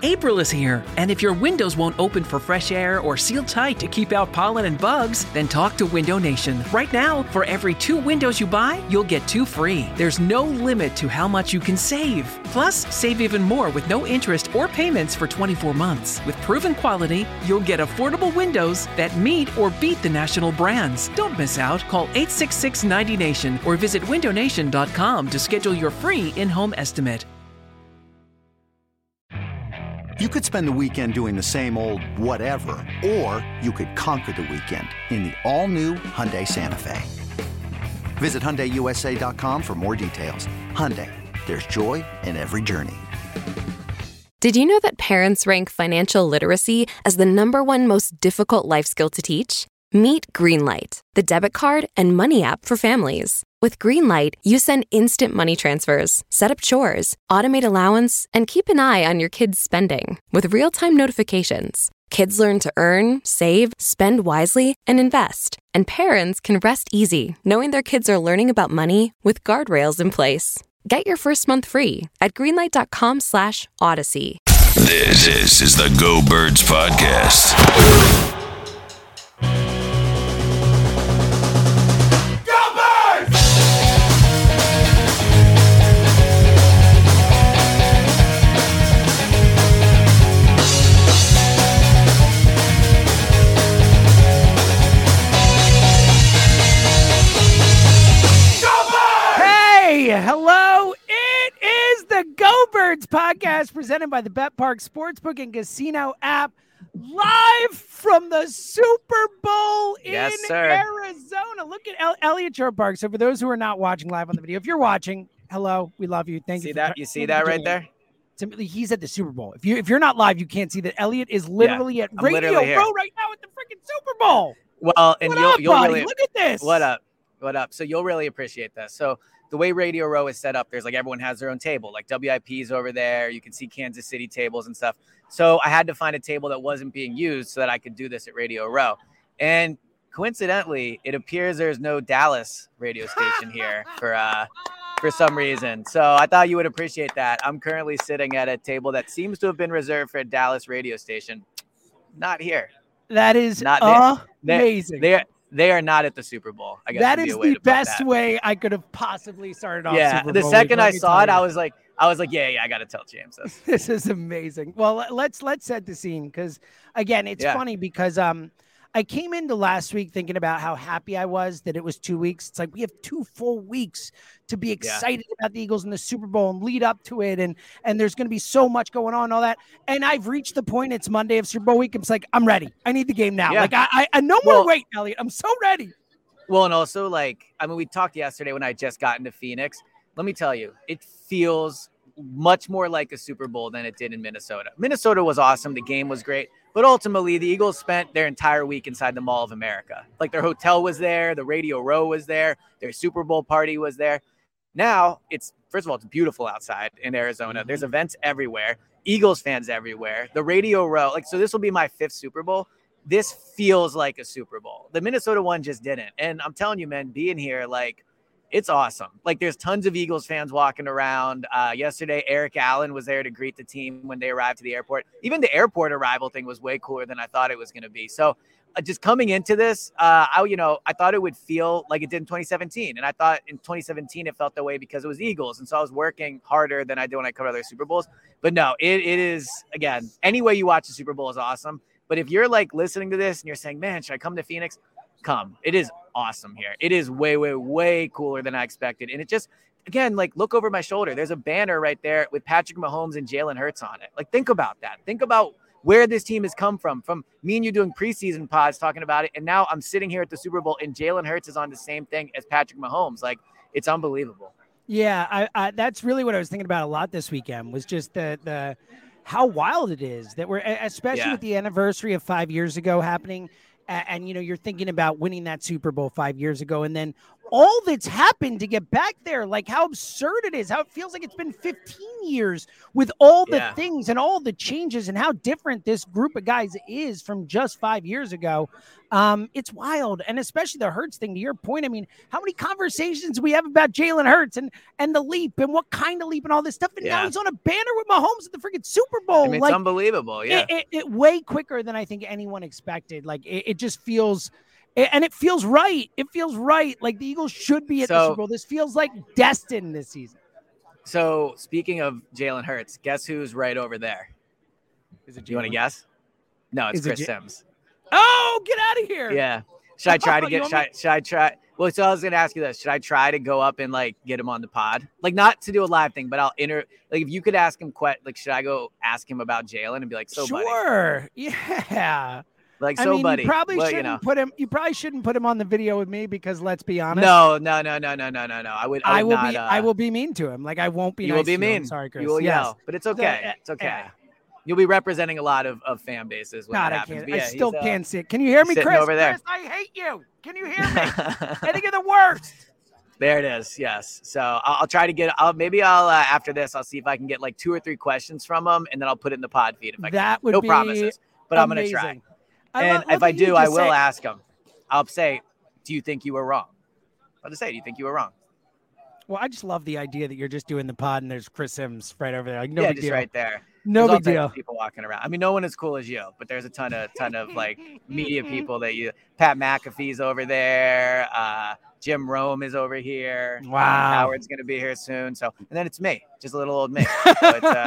April is here, and if your windows won't open for fresh air or seal tight to keep out pollen and bugs, then talk to Window Nation. Right now, for every 2 windows you buy, you'll get 2 free. There's no limit to how much you can save. Plus, save even more with no interest or payments for 24 months. With proven quality, you'll get affordable windows that meet or beat the national brands. Don't miss out. Call 866-90NATION or visit windownation.com to schedule your free in-home estimate. You could spend the weekend doing the same old whatever, or you could conquer the weekend in the all-new Hyundai Santa Fe. Visit HyundaiUSA.com for more details. Hyundai, there's joy in every journey. Did you know that parents rank financial literacy as the #1 most difficult life skill to teach? Meet Greenlight, the debit card and money app for families. With Greenlight, you send instant money transfers, set up chores, automate allowance, and keep an eye on your kids' spending with real-time notifications. Kids learn to earn, save, spend wisely, and invest. And parents can rest easy knowing their kids are learning about money with guardrails in place. Get your first month free at greenlight.com/Odyssey. This is the Go Birds Podcast. Hello, it is the Go Birds Podcast presented by the BetPark Sportsbook and Casino app, live from the Super Bowl in Arizona. Look at Elliot Shorr-Parks. So for those who are not watching live on the video, if you're watching, hello, we love you. Thank you. You see that right there? Simply, he's at the Super Bowl. If you're not live, you can't see that. Elliot is literally at Radio Row right now at the freaking Super Bowl. Well, and you'll really look at this. What up? So you'll really appreciate this. So the way Radio Row is set up, there's like everyone has their own table, like WIP's over there. You can see Kansas City tables and stuff. So I had to find a table that wasn't being used so that I could do this at Radio Row. And coincidentally, it appears there's no Dallas radio station here for some reason. So I thought you would appreciate that. I'm currently sitting at a table that seems to have been reserved for a Dallas radio station. Not here. That is not amazing. They are not at the Super Bowl. I guess that is the best way I could have possibly started off. Yeah, Super the Bowl second I saw it, I was like, yeah, I got to tell James this. This is amazing. Well, let's set the scene because again, it's funny because I came into last week thinking about how happy I was that it was 2 weeks. It's like we have 2 full weeks to be excited about the Eagles and the Super Bowl and lead up to it. And there's going to be so much going on and all that. And I've reached the point, it's Monday of Super Bowl week. I'm just like, I'm ready. I need the game now. Yeah. Like I no more wait, Elliot. I'm so ready. Well, and also we talked yesterday when I just got into Phoenix. Let me tell you, it feels much more like a Super Bowl than it did in Minnesota. Minnesota was awesome. The game was great. But ultimately, the Eagles spent their entire week inside the Mall of America. Like their hotel was there. The Radio Row was there. Their Super Bowl party was there. Now, first of all, it's beautiful outside in Arizona. There's events everywhere. Eagles fans everywhere. The Radio Row. So this will be my 5th Super Bowl. This feels like a Super Bowl. The Minnesota one just didn't. And I'm telling you, man, being here, it's awesome. There's tons of Eagles fans walking around. Yesterday, Eric Allen was there to greet the team when they arrived to the airport. Even the airport arrival thing was way cooler than I thought it was going to be. So just coming into this, I thought it would feel like it did in 2017. And I thought in 2017, it felt that way because it was Eagles. And so I was working harder than I do when I cover other Super Bowls. But no, it is, again, any way you watch the Super Bowl is awesome. But if you're listening to this and you're saying, man, should I come to Phoenix? Come. It is awesome here. It is way, way, way cooler than I expected. And it just, again, look over my shoulder. There's a banner right there with Patrick Mahomes and Jalen Hurts on it. Think about that. Think about where this team has come from me and you doing preseason pods talking about it. And now I'm sitting here at the Super Bowl and Jalen Hurts is on the same thing as Patrick Mahomes. It's unbelievable. Yeah, I that's really what I was thinking about a lot this weekend was just the how wild it is that we're, especially with the anniversary of 5 years ago happening. And, you're thinking about winning that Super Bowl 5 years ago and then all that's happened to get back there, like how absurd it is, how it feels like it's been 15 years with all the things and all the changes and how different this group of guys is from just 5 years ago. It's wild. And especially the Hurts thing, to your point. I mean, how many conversations we have about Jalen Hurts and the leap and what kind of leap and all this stuff. And now he's on a banner with Mahomes at the freaking Super Bowl. I mean, it's unbelievable. Yeah. It way quicker than I think anyone expected. Like it just feels, and it feels right. It feels right. Like the Eagles should be at the Super Bowl. This feels like destined this season. So speaking of Jalen Hurts, guess who's right over there? Is it? Do you want to guess? No, it's Chris Sims. Oh, get out of here. Yeah. Should I try to get, should I try? Well, so I was going to ask you this. Should I try to go up and like get him on the pod? Like not to do a live thing, but like if you could ask him, like, should I go ask him about Jalen and be like, so buddy? Sure. Yeah. Like, so buddy. You probably shouldn't put him. You probably shouldn't put him on the video with me because let's be honest. No. I will be mean to him. Like I won't be. You nice will be mean. I'm sorry, Chris. You will yell, but it's okay. It's okay. Yeah. You'll be representing a lot of fan bases when that happens. I still can't sit. Can you hear me, Chris? Over there. Chris, I hate you. Can you hear me? I think you're the worst. There it is. Yes. So I'll try to get. I'll after this, I'll see if I can get like 2 or 3 questions from him, and then I'll put it in the pod feed. If I that can. Would no be promises, but I'm gonna try. And if I do, I will ask him. I'll say, "Do you think you were wrong?" I'll just say, "Do you think you were wrong?" Well, I just love the idea that you're just doing the pod and there's Chris Sims right over there. Like, no big deal. Right there. No big deal. People walking around. I mean, no one as cool as you, but there's a ton of like media people that Pat McAfee's over there. Jim Rome is over here. Wow. Howard's going to be here soon. So, and then it's me, just a little old me. So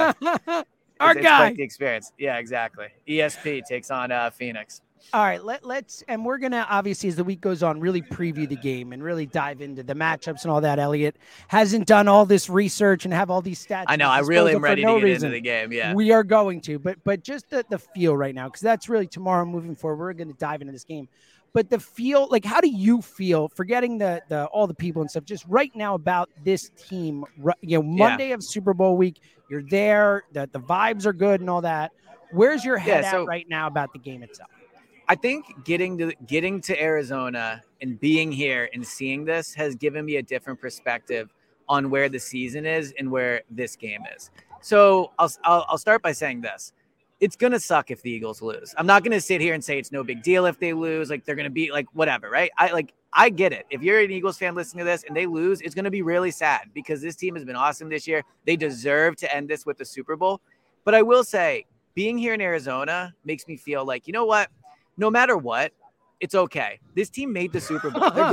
Our it's guy. Quite the experience. Yeah, exactly. ESP takes on Phoenix. All right, let's and we're going to obviously as the week goes on really preview the game and really dive into the matchups and all that. Elliot hasn't done all this research and have all these stats. I know. I really am ready to get into the game. Yeah, we are going to, but just the feel right now, because that's really tomorrow moving forward. We're going to dive into this game, but the feel, like, how do you feel? Forgetting the all the people and stuff, just right now about this team. You know, Monday of Super Bowl week, you're there. The vibes are good and all that. Where's your head at right now about the game itself? I think getting to Arizona and being here and seeing this has given me a different perspective on where the season is and where this game is. So I'll start by saying this. It's going to suck if the Eagles lose. I'm not going to sit here and say it's no big deal if they lose. Like, they're going to be like, whatever, right? I get it. If you're an Eagles fan listening to this and they lose, it's going to be really sad because this team has been awesome this year. They deserve to end this with the Super Bowl. But I will say, being here in Arizona makes me feel like, you know what? No matter what, it's okay. This team made the Super Bowl. They're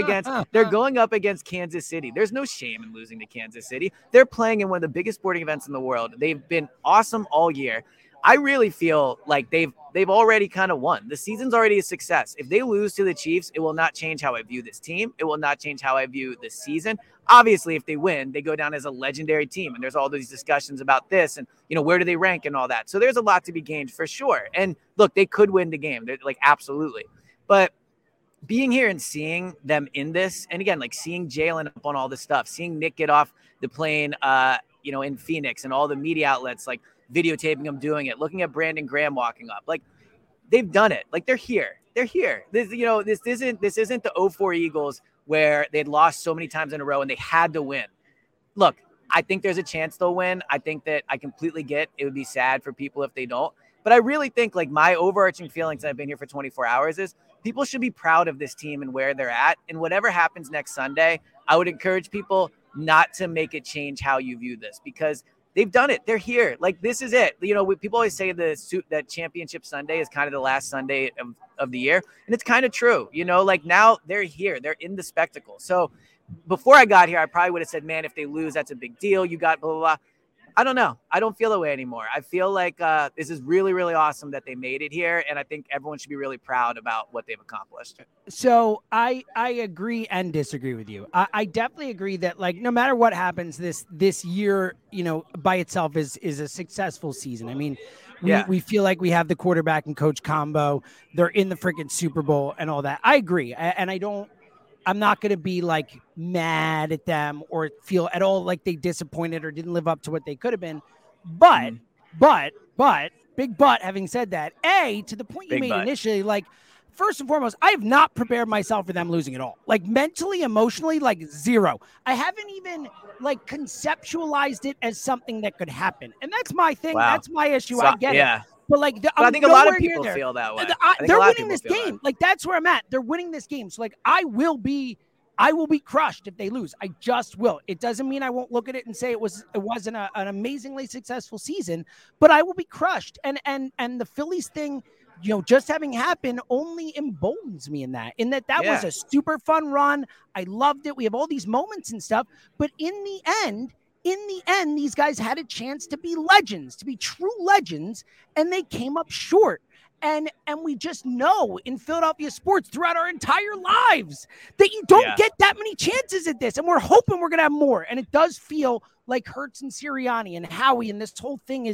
going up against Kansas City. There's no shame in losing to Kansas City. They're playing in one of the biggest sporting events in the world. They've been awesome all year. I really feel like they've already kind of won. The season's already a success. If they lose to the Chiefs, it will not change how I view this team. It will not change how I view this season. Obviously, if they win, they go down as a legendary team. And there's all these discussions about this and, you know, where do they rank and all that. So there's a lot to be gained for sure. And look, they could win the game. They're like, absolutely. But being here and seeing them in this, and again, like seeing Jalen up on all this stuff, seeing Nick get off the plane, you know, in Phoenix and all the media outlets, like videotaping them doing it, looking at Brandon Graham walking up, like they've done it. Like they're here. They're here. This, you know, this isn't the 04 Eagles where they'd lost so many times in a row and they had to win. Look, I think there's a chance they'll win. I think that I completely get it would be sad for people if they don't. But I really think, like, my overarching feelings, I've been here for 24 hours, is people should be proud of this team and where they're at. And whatever happens next Sunday, I would encourage people not to make it change how you view this because they've done it. They're here. Like, this is it. You know, people always say that Championship Sunday is kind of the last Sunday of the year. And it's kind of true. You know, like now they're here. They're in the spectacle. So before I got here, I probably would have said, man, if they lose, that's a big deal. You got blah, blah, blah. I don't know. I don't feel that way anymore. I feel like this is really, really awesome that they made it here. And I think everyone should be really proud about what they've accomplished. So I agree and disagree with you. I definitely agree that, like, no matter what happens this year, you know, by itself is a successful season. I mean, we feel like we have the quarterback and coach combo. They're in the freaking Super Bowl and all that. I agree. And I'm not going to be like mad at them or feel at all like they disappointed or didn't live up to what they could have been. But big but, having said that, to the point you made initially, like first and foremost, I have not prepared myself for them losing at all. Like mentally, emotionally, like zero. I haven't even like conceptualized it as something that could happen. And that's my thing. Wow. That's my issue. I get it. But like, I think a lot of people feel that way. They're winning this game. Like, that's where I'm at. They're winning this game. So, like, I will be crushed if they lose. I just will. It doesn't mean I won't look at it and say it wasn't an amazingly successful season, but I will be crushed. And the Phillies thing, just having happened only emboldens me in that was a super fun run. I loved it. We have all these moments and stuff, but in the end, these guys had a chance to be legends, to be true legends, and they came up short. And we just know in Philadelphia sports throughout our entire lives that you don't get that many chances at this. And we're hoping we're going to have more. And it does feel like Hurts and Sirianni and Howie and this whole thing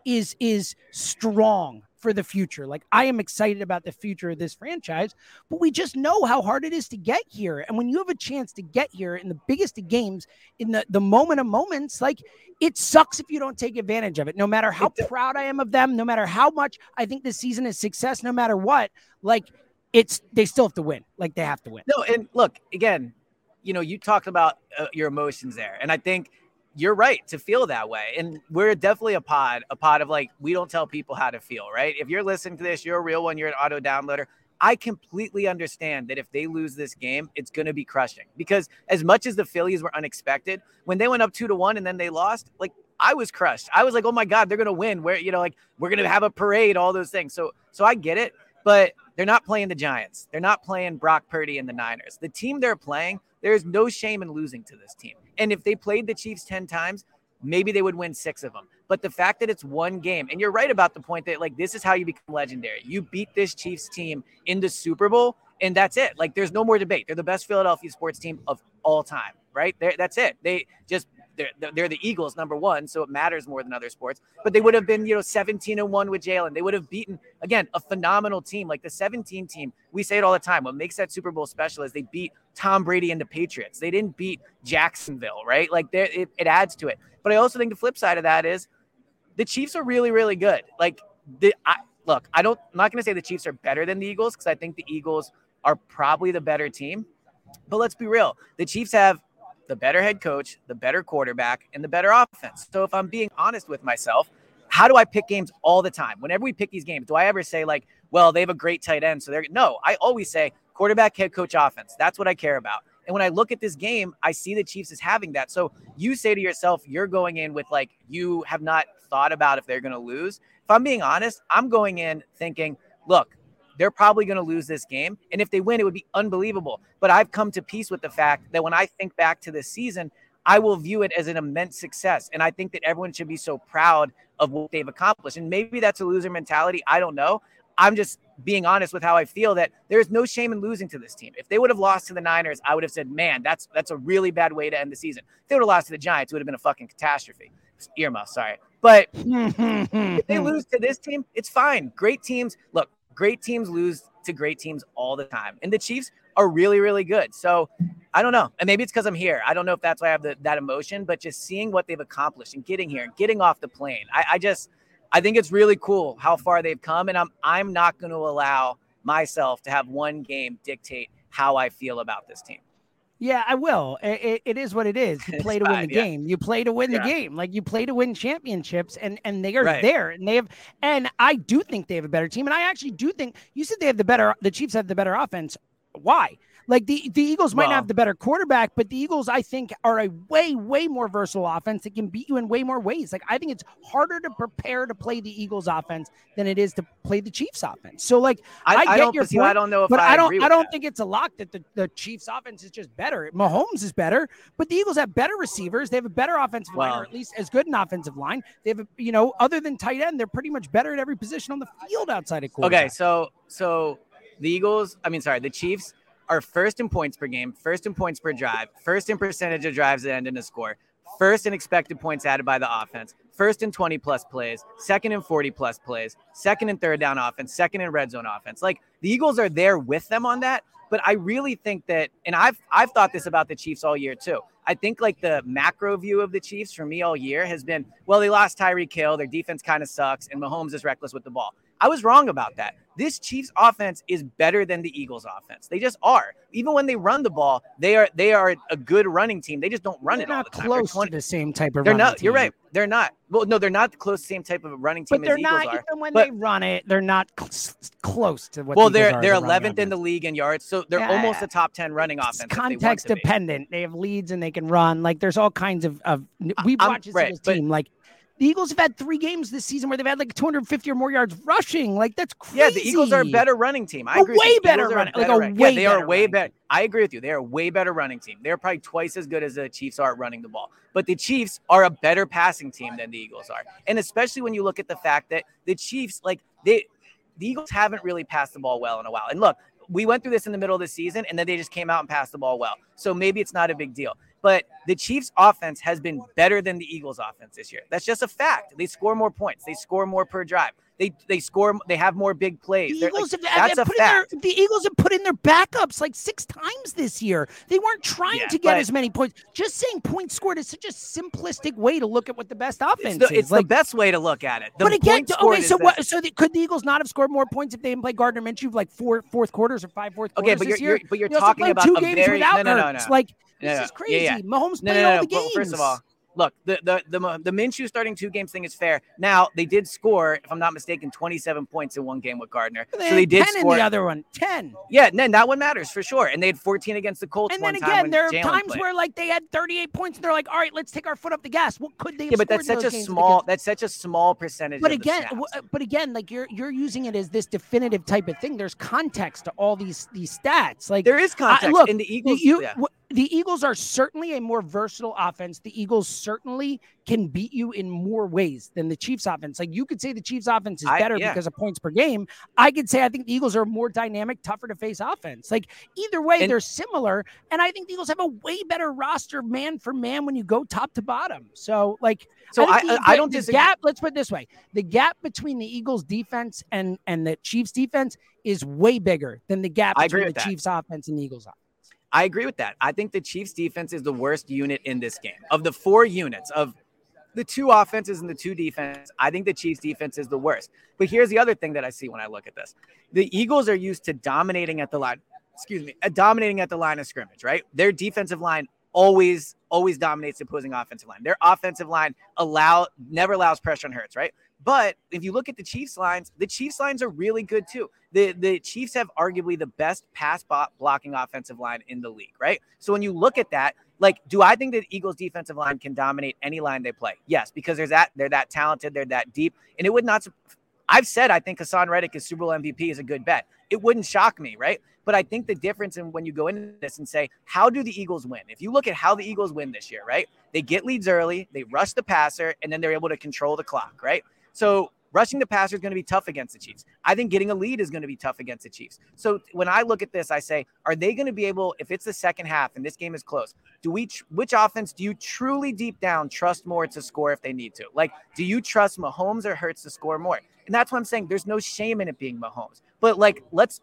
is strong for the future. Like, I am excited about the future of this franchise, but we just know how hard it is to get here. And when you have a chance to get here in the biggest of games, in the moment of moments, like, it sucks if you don't take advantage of it. No matter how proud I am of them, no matter how much I think this season is success, no matter what, like, they still have to win. Like, they have to win. No, and look, again, you talked about your emotions there. And I think you're right to feel that way. And we're definitely a pod of like, we don't tell people how to feel, right? If you're listening to this, you're a real one, you're an auto downloader. I completely understand that if they lose this game, it's going to be crushing, because as much as the Phillies were unexpected, when they went up 2-1 and then they lost, like, I was crushed. I was like, oh my God, they're going to win. Where, like, we're going to have a parade, all those things. So I get it, but they're not playing the Giants. They're not playing Brock Purdy and the Niners. The team they're playing, there's no shame in losing to this team. And if they played the Chiefs 10 times, maybe they would win 6 of them. But the fact that it's one game, and you're right about the point that, like, this is how you become legendary. You beat this Chiefs team in the Super Bowl, and that's it. Like, there's no more debate. They're the best Philadelphia sports team of all time, right? That's it. They're the Eagles, number one, so it matters more than other sports. But they would have been, 17-1 with Jalen. They would have beaten, again, a phenomenal team. Like the 17 team, we say it all the time. What makes that Super Bowl special is they beat Tom Brady and the Patriots. They didn't beat Jacksonville, right? Like, it adds to it. But I also think the flip side of that is the Chiefs are really, really good. Like, I'm not going to say the Chiefs are better than the Eagles, because I think the Eagles are probably the better team. But let's be real. The Chiefs have the better head coach, the better quarterback, and the better offense. So if I'm being honest with myself, how do I pick games all the time? Whenever we pick these games, do I ever say, like, well, they have a great tight end, so no, I always say quarterback, head coach, offense. That's what I care about. And when I look at this game, I see the Chiefs as having that. So you say to yourself, you're going in with, like, you have not thought about if they're going to lose. If I'm being honest, I'm going in thinking, look, they're probably going to lose this game. And if they win, it would be unbelievable. But I've come to peace with the fact that when I think back to this season, I will view it as an immense success. And I think that everyone should be so proud of what they've accomplished. And maybe that's a loser mentality. I don't know. I'm just being honest with how I feel, that there's no shame in losing to this team. If they would have lost to the Niners, I would have said, man, that's a really bad way to end the season. If they would have lost to the Giants, it would have been a fucking catastrophe. Earmuff, sorry. But if they lose to this team, it's fine. Great teams. Look, great teams lose to great teams all the time. And the Chiefs are really, really good. So I don't know. And maybe it's because I'm here. I don't know if that's why I have that emotion, but just seeing what they've accomplished and getting here and getting off the plane, I think it's really cool how far they've come. And I'm not going to allow myself to have one game dictate how I feel about this team. Yeah, I will. It is what it is. You play to win the game. You play to win the game. Like, you play to win championships, and they are there. And I do think they have a better team. And I actually do think, you said the Chiefs have the better offense. Why? Like, the Eagles might not have the better quarterback, but the Eagles, I think, are a way, way more versatile offense that can beat you in way more ways. Like, I think it's harder to prepare to play the Eagles offense than it is to play the Chiefs offense. So, like, I get your point, I don't know if but I don't that. think it's a lock that the Chiefs offense is just better. Mahomes is better, but the Eagles have better receivers. They have a better offensive line, or at least as good an offensive line. They have, other than tight end, they're pretty much better at every position on the field outside of quarterback. Okay, so the Chiefs are first in points per game, first in points per drive, first in percentage of drives that end in a score, first in expected points added by the offense, first in 20-plus plays, second in 40-plus plays, second in third down offense, second in red zone offense. Like, the Eagles are there with them on that, but I really think that, and I've thought this about the Chiefs all year too. I think like the macro view of the Chiefs for me all year has been, well, they lost Tyreek Hill. Their defense kind of sucks, and Mahomes is reckless with the ball. I was wrong about that. This Chiefs offense is better than the Eagles offense. They just are. Even when they run the ball, they are a good running team. They just don't run it all the time. They're not close to the same type of They're running not. team. You're right. They're not. Well, no, they're not the close same type of running team but they're as the Eagles not, are. even when But- they run it, they're not close to what. Well, the Eagles they're are as a running 11th in the offense. league in yards, so they're almost a top 10 running offense. It's if they want context to be. dependent. They have leads and they can run. Like there's all kinds of we watch this Eagles team. Like the Eagles have had 3 games this season where they've had like 250 or more yards rushing. Like that's crazy. Yeah, the Eagles are a better running team. I agree. Way better running. Like they are way better. I agree with you. They are a way better running team. They're probably twice as good as the Chiefs are at running the ball. But the Chiefs are a better passing team than the Eagles are. And especially when you look at the fact that the Chiefs, the Eagles haven't really passed the ball well in a while. And look, we went through this in the middle of the season, and then they just came out and passed the ball well. So maybe it's not a big deal. But the Chiefs' offense has been better than the Eagles' offense this year. That's just a fact. They score more points. They score more per drive. They score. They have more big plays. The Eagles have put in their backups like 6 times this year. They weren't trying to get as many points. Just saying points scored is such a simplistic way to look at what the best offense is. It's the best way to look at it. But again, okay, so could the Eagles not have scored more points if they didn't play Gardner Minshew like fourth quarters or 5 fourth quarters this year? But you're talking about 2 a games very without no. Hurts. Like this is crazy. Mahomes played all the games. Well, first of all, look, the Minshew starting 2 games thing is fair. Now they did score, if I'm not mistaken, 27 points in one game with Gardner. So they did 10 score in the other one. 10. Yeah, and then that one matters for sure. And they had 14 against the Colts. And then again, there are times where like they had 38 points, and they're like, all right, let's take our foot off the gas. What could they? But that's such a small percentage. But again, like you're using it as this definitive type of thing. There's context to all these stats. Like there is context. Look, in the Eagles. The Eagles are certainly a more versatile offense. The Eagles certainly can beat you in more ways than the Chiefs offense. Like you could say the Chiefs offense is better because of points per game. I could say I think the Eagles are a more dynamic, tougher to face offense. Like either way, they're similar. And I think the Eagles have a way better roster man for man when you go top to bottom. So I don't disagree. Let's put it this way. The gap between the Eagles defense and the Chiefs defense is way bigger than the gap between the Chiefs offense and the Eagles offense. I agree with that. I think the Chiefs defense is the worst unit in this game. Of the 4 units, of the 2 offenses and the 2 defense, I think the Chiefs defense is the worst. But here's the other thing that I see when I look at this. The Eagles are used to dominating at the line of scrimmage, right? Their defensive line always dominates the opposing offensive line. Their offensive line never allows pressure on Hurts, right? But if you look at the Chiefs lines are really good too. The Chiefs have arguably the best pass blocking offensive line in the league, right? So when you look at that, like, do I think that Eagles defensive line can dominate any line they play? Yes, because they're that talented, they're that deep, and it would not. I've said I think Hassan Reddick is Super Bowl MVP is a good bet. It wouldn't shock me, right? But I think the difference in when you go into this and say, how do the Eagles win? If you look at how the Eagles win this year, right? They get leads early, they rush the passer, and then they're able to control the clock, right? So rushing the passer is going to be tough against the Chiefs. I think getting a lead is going to be tough against the Chiefs. So when I look at this, I say, are they going to be able, if it's the second half and this game is close, which offense do you truly deep down trust more to score if they need to? Like, do you trust Mahomes or Hurts to score more? And that's what I'm saying. There's no shame in it being Mahomes. But like, let's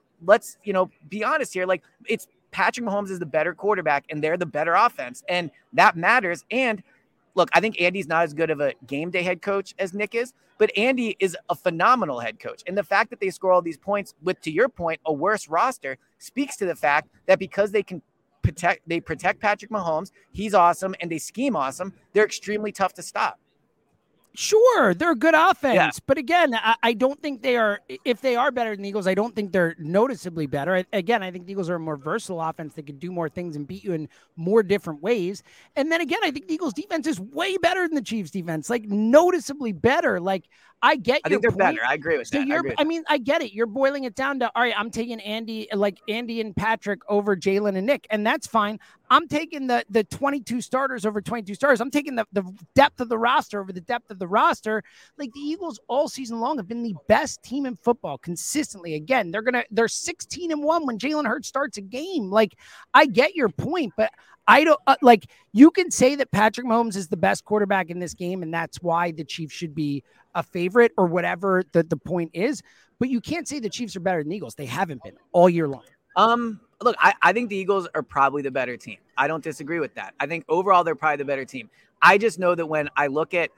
be honest here. Like, it's Patrick Mahomes is the better quarterback and they're the better offense. And that matters. And look, I think Andy's not as good of a game day head coach as Nick is, but Andy is a phenomenal head coach. And the fact that they score all these points with, to your point, a worse roster speaks to the fact that because they protect Patrick Mahomes, he's awesome, and they scheme awesome, they're extremely tough to stop. Sure, they're a good offense, but again, I don't think they are. If they are better than the Eagles, I don't think they're noticeably better. Again, I think the Eagles are a more versatile offense that can do more things and beat you in more different ways. And then again, I think the Eagles defense is way better than the Chiefs defense, like noticeably better. Like I think they're better. I agree with that. I get it. You're boiling it down to, all right, I'm taking Andy and Patrick over Jalen and Nick, and that's fine. I'm taking the 22 starters over 22 starters. I'm taking the depth of the roster over the depth of the roster. Like the Eagles all season long have been the best team in football consistently. Again, they're 16-1 when Jalen Hurts starts a game. Like I get your point, but I don't you can say that Patrick Mahomes is the best quarterback in this game, and that's why the Chiefs should be a favorite or whatever the point is. But you can't say the Chiefs are better than the Eagles. They haven't been all year long. Look, I think the Eagles are probably the better team. I don't disagree with that. I think overall they're probably the better team. I just know that when I look at,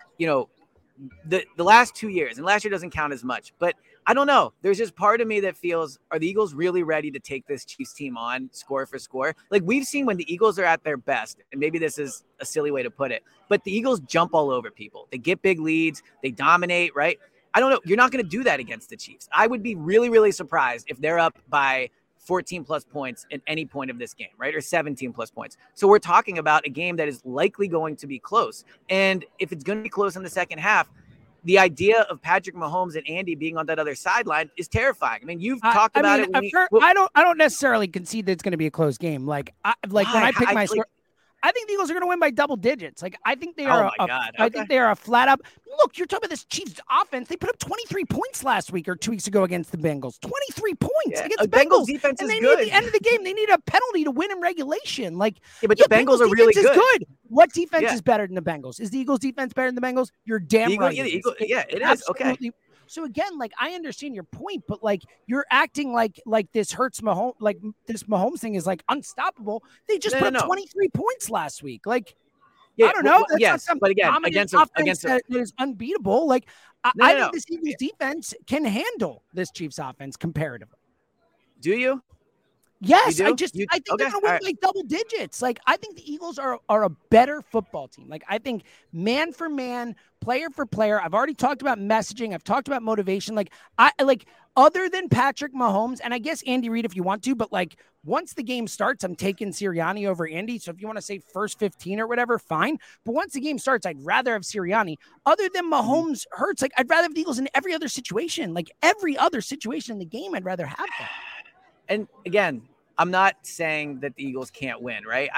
the last 2 years, and last year doesn't count as much, but I don't know. There's just part of me that feels, are the Eagles really ready to take this Chiefs team on score for score? Like we've seen when the Eagles are at their best, and maybe this is a silly way to put it, but the Eagles jump all over people. They get big leads. They dominate, right? I don't know. You're not going to do that against the Chiefs. I would be really, really surprised if they're up by 14 plus points at any point of this game, right? Or 17 plus points. So we're talking about a game that is likely going to be close. And if it's going to be close in the second half, the idea of Patrick Mahomes and Andy being on that other sideline is terrifying. I mean, you've talked about it. I don't necessarily concede that it's going to be a close game. When I pick my score, I think the Eagles are going to win by double digits. Like I think they are. I think they are a flat up. Look, you're talking about this Chiefs offense. They put up 23 points last week or 2 weeks ago against the Bengals. 23 points against the Bengals. Defense and is they good. need at the end of the game. They need a penalty to win in regulation. But the Bengals are really good. What defense is better than the Bengals? Is the Eagles defense better than the Bengals? You're damn right. It is. Okay. So again, I understand your point, but you're acting like this hurts Mahomes, like this Mahomes thing is unstoppable. They just put up 23 points last week. I don't know. But again, against that is unbeatable. I think this Eagles defense can handle this Chiefs offense comparatively. Do you? Yes, I think they're going to win by double digits. I think the Eagles are a better football team. I think man for man, player for player. I've already talked about messaging. I've talked about motivation. Other than Patrick Mahomes, and I guess Andy Reid if you want to, but once the game starts, I'm taking Sirianni over Andy. So if you want to say first 15 or whatever, fine. But once the game starts, I'd rather have Sirianni. Other than Mahomes hurts, I'd rather have the Eagles in every other situation. Every other situation in the game, I'd rather have them. And again, I'm not saying that the Eagles can't win, right?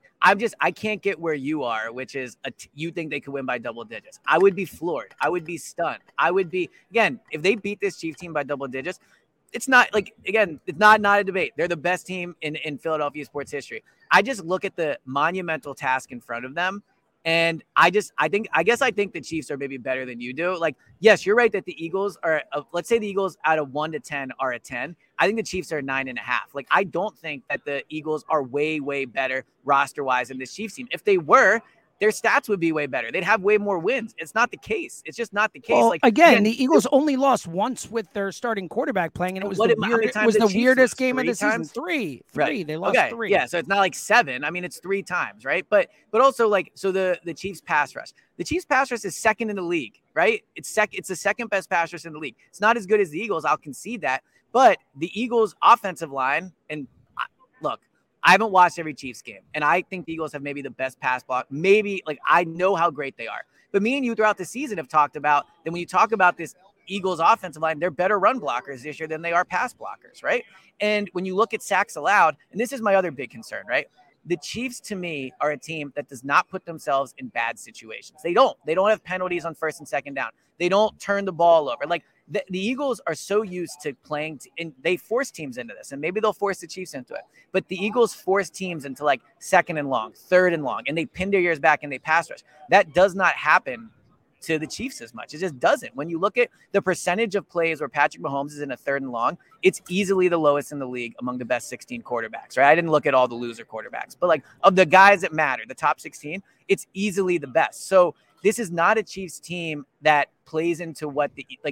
I can't get where you are, which is you think they could win by double digits. I would be floored. I would be stunned. I would be, again, if they beat this Chiefs team by double digits, it's not it's not a debate. They're the best team in Philadelphia sports history. I just look at the monumental task in front of them. And I guess I think the Chiefs are maybe better than you do. Yes, you're right that the Eagles are, let's say the Eagles out of 1 to 10 are a 10. I think the Chiefs are 9.5. I don't think that the Eagles are way, way better roster wise than this Chiefs team. If they were, their stats would be way better. They'd have way more wins. It's not the case. It's just not the case. Well, again, the Eagles only lost once with their starting quarterback playing, and it was the weirdest game of the season. Three. Right. They lost 3. Yeah, so it's not 7. I mean, it's 3 times, right? But also so the Chiefs pass rush. The Chiefs pass rush is second in the league, right? It's the second best pass rush in the league. It's not as good as the Eagles. I'll concede that. But the Eagles offensive line, and look, I haven't watched every Chiefs game, and I think the Eagles have maybe the best pass block. Maybe I know how great they are, but me and you throughout the season have talked about that when you talk about this Eagles offensive line, they're better run blockers this year than they are pass blockers, right? And when you look at sacks allowed, and this is my other big concern, right? The Chiefs, to me, are a team that does not put themselves in bad situations. They don't have penalties on first and second down. They don't turn the ball over. The Eagles are so used to playing, and they force teams into this, and maybe they'll force the Chiefs into it. But the Eagles force teams into second and long, third and long, and they pin their ears back and they pass rush. That does not happen to the Chiefs as much. It just doesn't. When you look at the percentage of plays where Patrick Mahomes is in a third and long, it's easily the lowest in the league among the best 16 quarterbacks, right? I didn't look at all the loser quarterbacks, but of the guys that matter, the top 16, it's easily the best. So this is not a Chiefs team that plays into what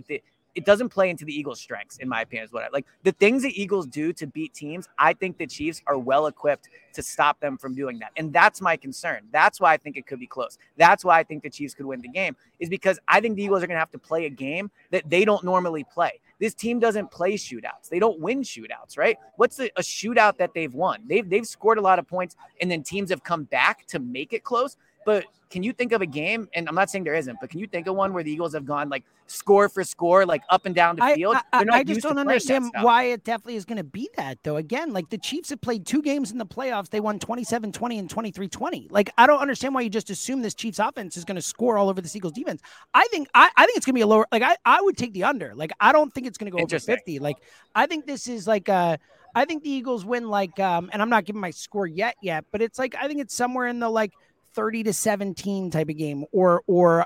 it doesn't play into the Eagles' strengths, in my opinion, is what I like. The things the Eagles do to beat teams, I think the Chiefs are well equipped to stop them from doing that. And that's my concern. That's why I think it could be close. That's why I think the Chiefs could win the game, is because I think the Eagles are going to have to play a game that they don't normally play. This team doesn't play shootouts. They don't win shootouts, right? What's a shootout that they've won? They've scored a lot of points, and then teams have come back to make it close. But can you think of a game, and I'm not saying there isn't, but can you think of one where the Eagles have gone score for score, up and down the field? I just don't understand why it definitely is going to be that, though. Again, the Chiefs have played 2 games in the playoffs. They won 27-20 and 23-20. I don't understand why you just assume this Chiefs offense is going to score all over this Eagles defense. I think it's going to be a lower, I would take the under. I don't think it's going to go over 50. I think this is I think the Eagles win and I'm not giving my score yet, but it's I think it's somewhere in the 30-17 type of game, or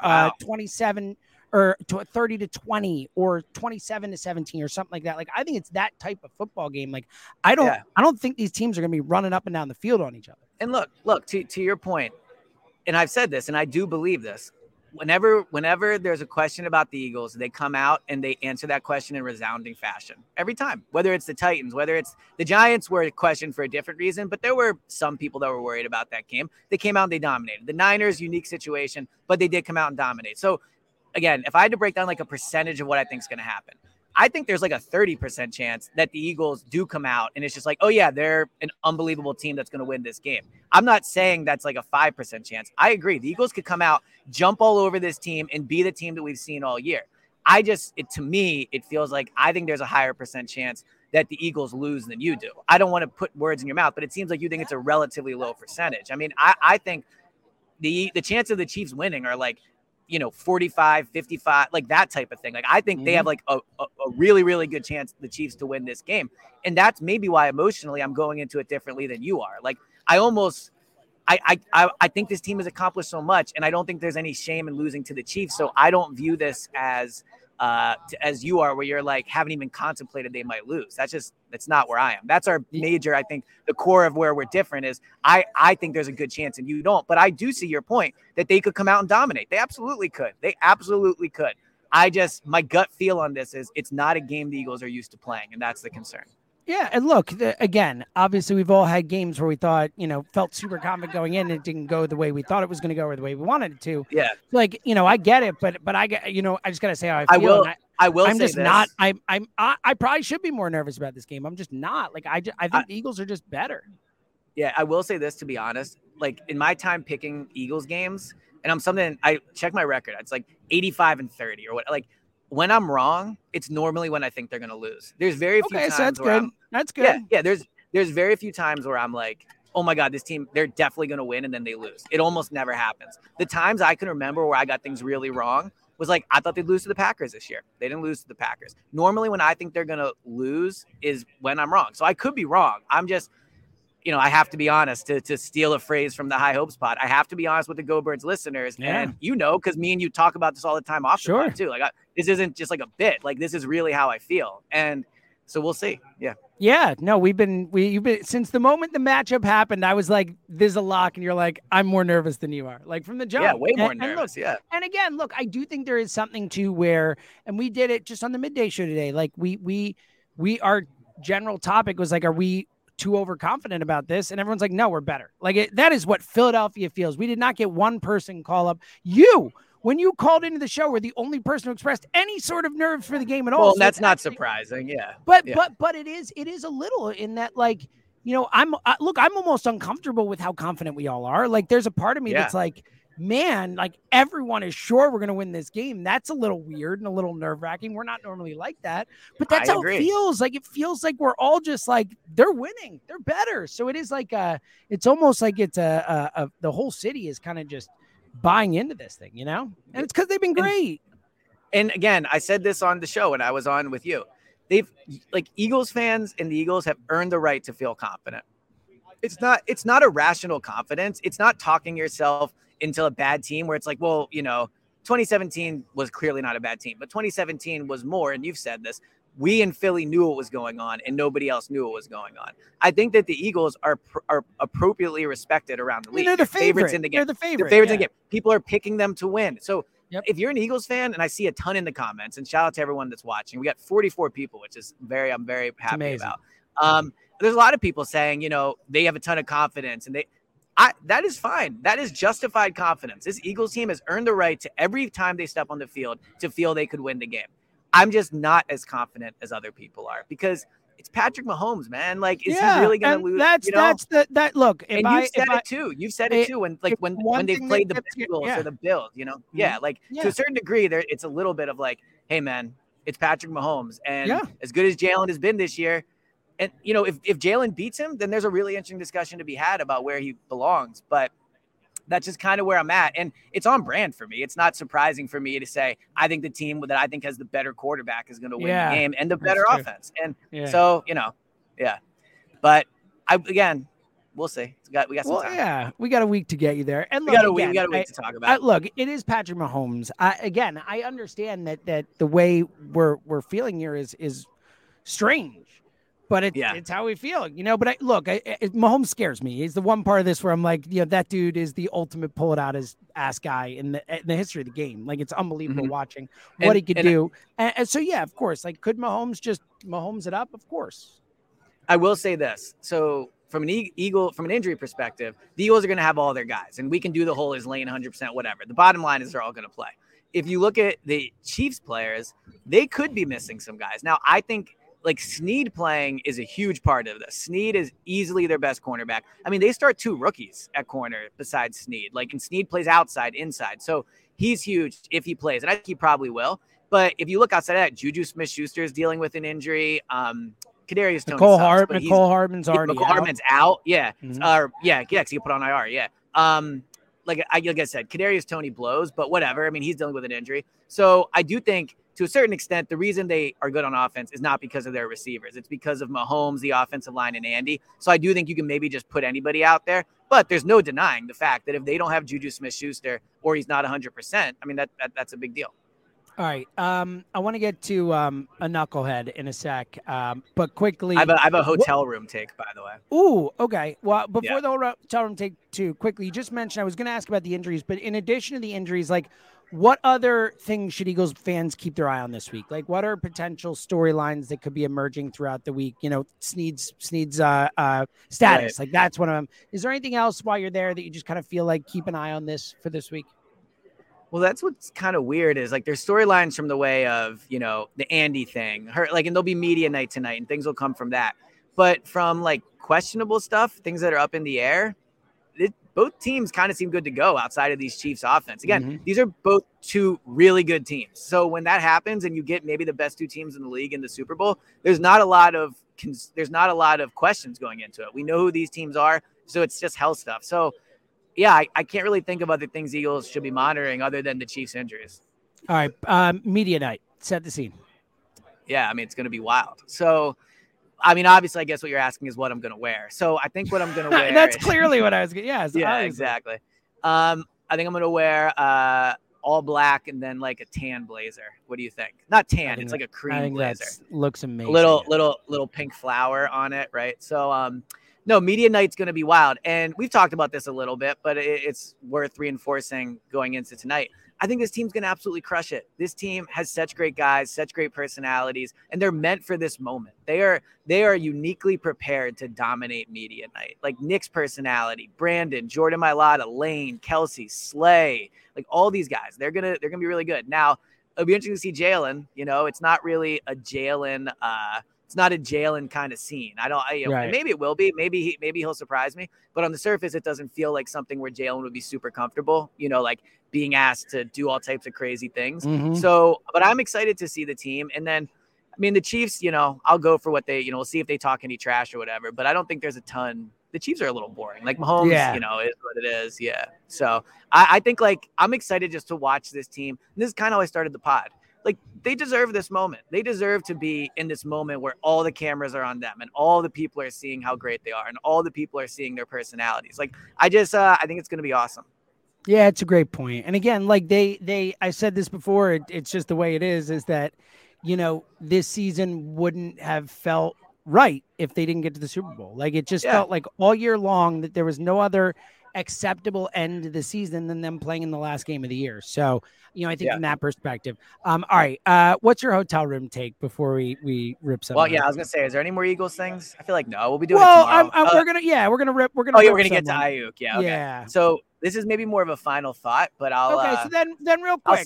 27 or 30-20 or 27-17 or something like that. I think it's that type of football game. I don't think these teams are going to be running up and down the field on each other. And look to your point, and I've said this, and I do believe this. Whenever there's a question about the Eagles, they come out and they answer that question in resounding fashion every time. Whether it's the Titans, whether it's the Giants, were questioned for a different reason, but there were some people that were worried about that game. They came out and they dominated. The Niners, unique situation, but they did come out and dominate. So again, if I had to break down like a percentage of what I think is going to happen, I think there's like a 30% chance that the Eagles do come out and it's just like, oh yeah, they're an unbelievable team that's going to win this game. I'm not saying that's like a 5% chance. I agree. The Eagles could come out, jump all over this team and be the team that we've seen all year. To me, it feels like I think there's a higher percent chance that the Eagles lose than you do. I don't want to put words in your mouth, but it seems like you think it's a relatively low percentage. I mean, I think the chance of the Chiefs winning are like, 45, 55, like that type of thing. Like, I think they have like a really, really good chance the Chiefs to win this game. And that's maybe why emotionally I'm going into it differently than you are. Like, I think this team has accomplished so much, and I don't think there's any shame in losing to the Chiefs. So I don't view this as you are, where you're like, haven't even contemplated they might lose. That's not where I am. That's our major, I think the core of where we're different is I think there's a good chance and you don't, but I do see your point that they could come out and dominate. They absolutely could. My gut feel on this is it's not a game the Eagles are used to playing. And that's the concern. Yeah, and look, again, obviously we've all had games where we thought, felt super confident going in and it didn't go the way we thought it was going to go or the way we wanted it to. Yeah. Like, I get it, but I get, I just got to say how I feel. I'm just not, I probably should be more nervous about this game. I'm just not. Like, I think the Eagles are just better. Yeah, I will say this, to be honest. Like, in my time picking Eagles games, and I check my record. It's like 85-30 or what, like, when I'm wrong, it's normally when I think they're going to lose. There's very few times so that's where good. That's good. Yeah. There's very few times where I'm like, oh my God, this team, they're definitely going to win, and then they lose. It almost never happens. The times I can remember where I got things really wrong was like, I thought they'd lose to the Packers this year. They didn't lose to the Packers. Normally when I think they're going to lose is when I'm wrong. So I could be wrong. I'm just, I have to be honest, to steal a phrase from the High Hopes pod. I have to be honest with the Go Birds listeners. Yeah. And because me and you talk about this all the time off the pod too. Like, this isn't just like a bit. Like, this is really how I feel. And so we'll see. Yeah. Yeah. No, you've been since the moment the matchup happened, I was like, there's a lock. And you're like, I'm more nervous than you are. Like, from the jump. Yeah, way more nervous. Yeah. And again, look, I do think there is something to where, and we did it just on the midday show today. Like, our general topic was like, are we too overconfident about this? And everyone's like, no, we're better. Like, that is what Philadelphia feels. We did not get one person call up. When you called into the show, were the only person who expressed any sort of nerves for the game at all. Well, so that's not surprising. Yeah. But it is a little in that, like, I'm almost uncomfortable with how confident we all are. Like, there's a part of me that's like, man, like, everyone is sure we're going to win this game. That's a little weird and a little nerve wracking. We're not normally like that, but that's how it feels. Like, it feels like we're all just like, they're winning, they're better. So it is like, it's almost like it's the whole city is kind of just buying into this thing, and it's because they've been great. And again, I said this on the show when I was on with you. Eagles fans and the Eagles have earned the right to feel confident. It's not a rational confidence. It's not talking yourself into a bad team where it's like, well, 2017 was clearly not a bad team, but 2017 was more. And you've said this, we in Philly knew what was going on and nobody else knew what was going on. I think that the Eagles are appropriately respected around the league. They're the favorites in the game. They're the favorites in the game. People are picking them to win. So if you're an Eagles fan, and I see a ton in the comments, and shout out to everyone that's watching, we got 44 people, which is I'm very happy about. There's a lot of people saying, they have a ton of confidence, and that is fine. That is justified confidence. This Eagles team has earned the right to, every time they step on the field, to feel they could win the game. I'm just not as confident as other people are, because it's Patrick Mahomes, man. Like, is he really going to lose? Look. And you've said it too. You've said it too. When they played the Bengals or the Bills, to a certain degree, it's a little bit of like, hey man, it's Patrick Mahomes, and as good as Jalen has been this year. And, if Jalen beats him, then there's a really interesting discussion to be had about where he belongs. But that's just kind of where I'm at. And it's on brand for me. It's not surprising for me to say, I think the team that I think has the better quarterback is going to win the game and the better offense. And so, but we'll see. We got some time. Yeah, we got a week to get you there. And we got a week to talk about. Look, it is Patrick Mahomes. I understand that the way we're feeling here is strange. But it's how we feel, But Mahomes scares me. He's the one part of this where I'm like, that dude is the ultimate pull it out his ass guy in the history of the game. Like, it's unbelievable watching what he could do. And so, yeah, of course. Like, could Mahomes just Mahomes it up? Of course. I will say this. So from an injury perspective, the Eagles are going to have all their guys, and we can do the whole is Lane 100%, whatever. The bottom line is they're all going to play. If you look at the Chiefs players, they could be missing some guys. Now, I think like Snead playing is a huge part of this. Snead is easily their best cornerback. I mean, they start 2 rookies at corner besides Snead. And Snead plays outside, inside. So he's huge if he plays, and I think he probably will. But if you look outside of that, Juju Smith-Schuster is dealing with an injury. Kadarius Toney Mecole Hardman's already Mecole Hardman's out. Yeah. Because he put on IR. Yeah. Like I said, Kadarius Toney blows, but whatever. I mean, he's dealing with an injury. So I do think, to a certain extent, the reason they are good on offense is not because of their receivers. It's because of Mahomes, the offensive line, and Andy. So I do think you can maybe just put anybody out there. But there's no denying the fact that if they don't have Juju Smith-Schuster or he's not 100%, I mean, that's a big deal. All right. I want to get to a knucklehead in a sec, but quickly. I have a hotel room take, by the way. Ooh, okay. Well, before the hotel room take too quickly, you just mentioned, I was going to ask about the injuries, but in addition to the injuries, like, what other things should Eagles fans keep their eye on this week? Like, what are potential storylines that could be emerging throughout the week? Snead's status. Right. Like, that's one of them. Is there anything else while you're there that you just kind of feel like keep an eye on this for this week? Well, that's what's kind of weird is like there's storylines from the way of, the Andy thing, and there'll be media night tonight and things will come from that. But from like questionable stuff, things that are up in the air, both teams kind of seem good to go outside of these Chiefs offense. Again, these are both 2 really good teams. So when that happens and you get maybe the best 2 teams in the league in the Super Bowl, there's not a lot of questions going into it. We know who these teams are, so it's just health stuff. So yeah, I can't really think of other things Eagles should be monitoring other than the Chiefs injuries. All right. Media night. Set the scene. Yeah. I mean, it's going to be wild. So, I mean, obviously, I guess what you're asking is what I'm going to wear. So I think what I'm going to wear. That's clearly what I was going to. Yeah, obviously. Exactly. I think I'm going to wear all black and then like a tan blazer. What do you think? Not tan. It's like a cream blazer. Looks amazing. Little pink flower on it. Right. So, no, media night's going to be wild. And we've talked about this a little bit, but it's worth reinforcing going into tonight. I think this team's going to absolutely crush it. This team has such great guys, such great personalities, and they're meant for this moment. They are uniquely prepared to dominate media night. Like Nick's personality, Brandon, Jordan Mailata, Lane, Kelsey, Slay, like all these guys, they're going to be really good. Now, it'll be interesting to see Jalen. It's not really a Jalen it's not a Jalen kind of scene. Right. Maybe it will be. Maybe he'll surprise me. But on the surface, it doesn't feel like something where Jalen would be super comfortable, like being asked to do all types of crazy things. So, but I'm excited to see the team. And then, I mean, the Chiefs, I'll go for what they, we'll see if they talk any trash or whatever. But I don't think there's a ton. The Chiefs are a little boring. Like Mahomes, is what it is. Yeah. So I think I'm excited just to watch this team. And this is kind of how I started the pod. Like, they deserve this moment. They deserve to be in this moment where all the cameras are on them and all the people are seeing how great they are and all the people are seeing their personalities. Like, I think it's going to be awesome. Yeah, it's a great point. And again, like I said this before, it's just the way it is that, this season wouldn't have felt right if they didn't get to the Super Bowl. Like, it just felt like all year long that there was no other acceptable end to the season than them playing in the last game of the year. So, I think from that perspective. All right. What's your hotel room take before we rip something? Well, yeah, I was gonna say, is there any more Eagles things? I feel like no. We'll be doing it tomorrow. We're gonna rip. We're gonna get to Ayuk. Yeah. Okay. Yeah. So this is maybe more of a final thought, but I'll. Okay. So then real quick,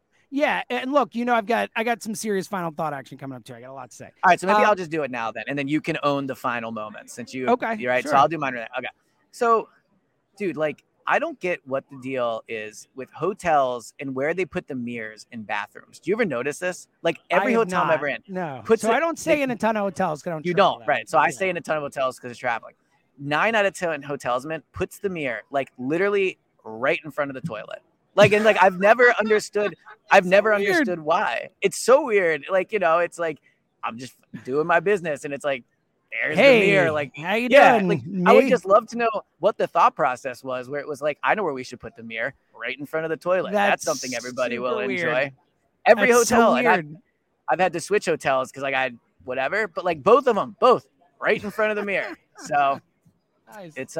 and look, I got some serious final thought action coming up too. I got a lot to say. All right. So maybe I'll just do it now then, and then you can own the final moment since you. Okay. You're right. Sure. So I'll do mine right now. Okay. So, dude, I don't get what the deal is with hotels and where they put the mirrors in bathrooms. Do you ever notice this? Like every hotel I'm ever in. No. I don't stay in a ton of hotels. You don't, right? So I stay in a ton of hotels because of traveling. 9 out of 10 hotels, man, puts the mirror literally right in front of the toilet. I've never understood. Understood why. It's so weird. It's like I'm just doing my business, and it's like. There's the mirror. How you doing? I would just love to know what the thought process was, where it was like, I know where we should put the mirror, right in front of the toilet. That's something everybody will enjoy. Every hotel, so I've had to switch hotels because I had whatever. But like both of them, right in front of the mirror. So nice. It's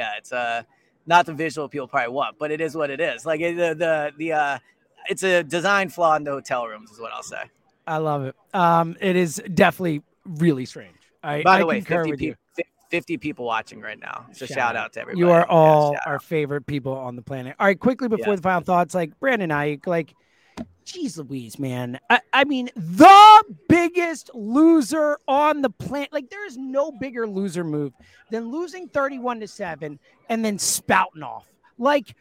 not the visual people probably want, but it is what it is. Like it's a design flaw in the hotel rooms is what I'll say. I love it. It is definitely really strange. By the way, 50 people watching right now. So shout out to everybody. You are all our favorite people on the planet. All right, quickly before the final thoughts, like Brandon Aiyuk, like, geez Louise, man. I mean, the biggest loser on the planet. Like, there is no bigger loser move than losing 31-7 and then spouting off. Like,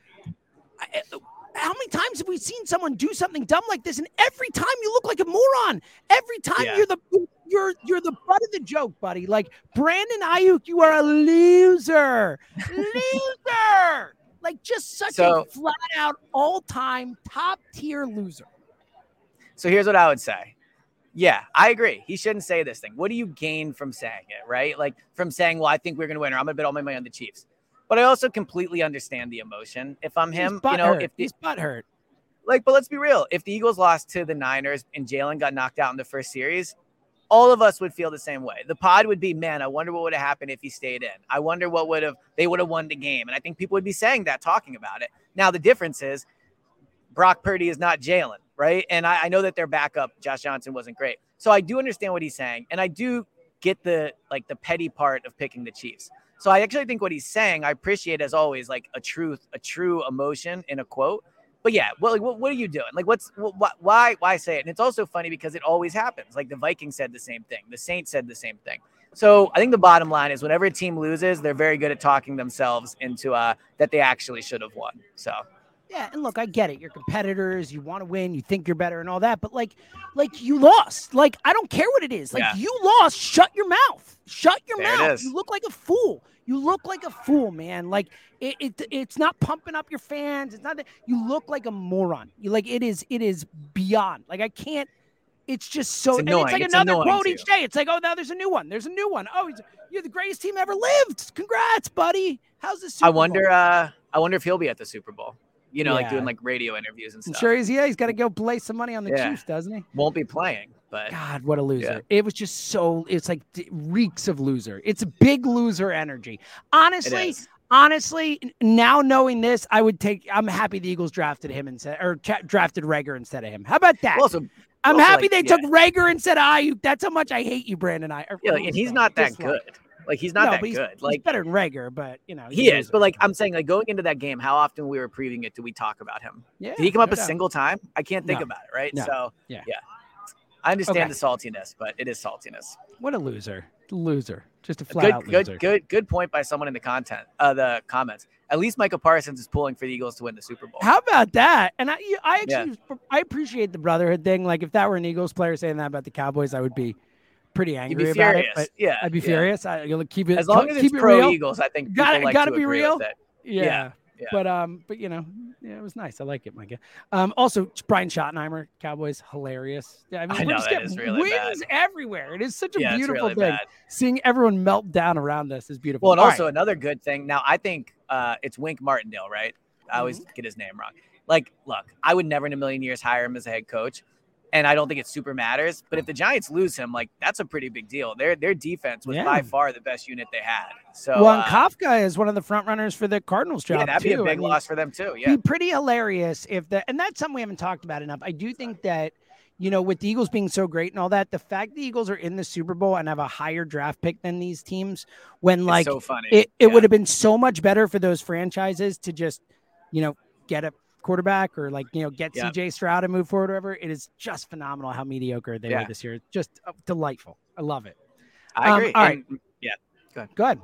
how many times have we seen someone do something dumb like this? And every time you look like a moron. Every time you're the butt of the joke, buddy. Like, Brandon Aiyuk, you are a loser. Loser. Like, just such a flat out all-time top tier loser. So here's what I would say. Yeah, I agree. He shouldn't say this thing. What do you gain from saying it, right? Like, from saying, well, I think we're going to win, or I'm going to bet all my money on the Chiefs. But I also completely understand the emotion. If I'm him, if he's butthurt. Like, but let's be real. If the Eagles lost to the Niners and Jalen got knocked out in the first series, all of us would feel the same way. The pod would be, man, I wonder what would have happened if he stayed in. I wonder they would have won the game. And I think people would be saying that, talking about it. Now, the difference is Brock Purdy is not Jalen, right? And I know that their backup, Josh Johnson, wasn't great. So I do understand what he's saying. And I do get the petty part of picking the Chiefs. So I actually think what he's saying, I appreciate as always, like a true emotion in a quote. But yeah, well, like, what are you doing? Like, why say it? And it's also funny because it always happens. Like the Vikings said the same thing. The Saints said the same thing. So I think the bottom line is whenever a team loses, they're very good at talking themselves into that they actually should have won. So. Yeah, and look, I get it. You're competitors. You want to win. You think you're better and all that. But, like you lost. Like, I don't care what it is. Like, you lost. Shut your mouth. Shut your mouth. You look like a fool. You look like a fool, man. Like, it's not pumping up your fans. It's not that. You look like a moron. It is beyond. Like, I can't. It's just so. It's like another quote each day. It's like, oh, now there's a new one. There's a new one. Oh, you're the greatest team ever lived. Congrats, buddy. How's this Super Bowl? I wonder if he'll be at the Super Bowl. Like doing like radio interviews and stuff. I'm sure he's got to go play some money on the Chiefs, doesn't he? Won't be playing, but God, what a loser. It was just it's like reeks of loser. It's a big loser energy. Honestly, now knowing this, I'm happy the Eagles drafted him drafted Reagor instead of him. How about that? I'm happy they took Reagor instead of Aiyuk. That's how much I hate you, Brandon. And he's not that good. Like, he's not that good. Like, he's better than Reagor, but he is. But like, I'm saying, like, going into that game, how often we were previewing it, do we talk about him? Yeah, did he come up a single time? I can't think about it, right? No. So yeah. I understand the saltiness, but it is saltiness. What a loser. Just a flat out loser. Good point by someone in the comments. At least Micah Parsons is pulling for the Eagles to win the Super Bowl. How about that? And I appreciate the brotherhood thing. Like, if that were an Eagles player saying that about the Cowboys, I would be pretty angry about it. But I'd be furious. You'll keep it as long as it's pro Eagles. I think gotta be real. Yeah. But it was nice. I like it, Micah. Also, Brian Schottenheimer, Cowboys, hilarious. Yeah, I know that is really wins everywhere. It is such a beautiful thing. Seeing everyone melt down around us is beautiful. Well, and also another good thing. Now, I think it's Wink Martindale, right? I always get his name wrong. Like, look, I would never in a million years hire him as a head coach. And I don't think it super matters. But if the Giants lose him, like, that's a pretty big deal. Their defense was by far the best unit they had. So, Kafka is one of the front runners for the Cardinals job. Yeah, that'd be a big loss for them too. Yeah, be pretty hilarious and that's something we haven't talked about enough. I do think that, with the Eagles being so great and all that, the fact the Eagles are in the Super Bowl and have a higher draft pick than these teams, when like so funny. It would have been so much better for those franchises to just, get a quarterback or get CJ Stroud and move forward or whatever. It is just phenomenal how mediocre they were this year. Just delightful. I love it. I agree. All right. Go ahead.